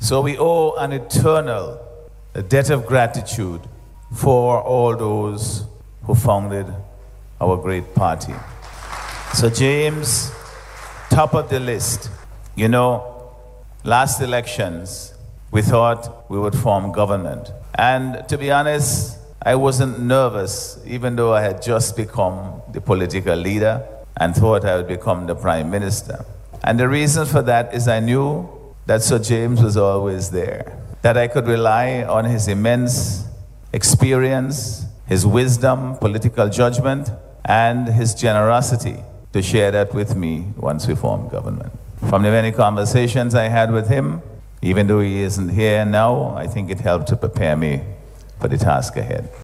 So we owe an eternal debt of gratitude for all those who founded our great party. So James, top of the list. You know, last elections, we thought we would form government. And to be honest, I wasn't nervous, even though I had just become the political leader and thought I would become the prime minister. And the reason for that is I knew that Sir James was always there, that I could rely on his immense experience, his wisdom, political judgment, and his generosity to share that with me once we formed government. From the many conversations I had with him, even though he isn't here now, I think it helped to prepare me for the task ahead.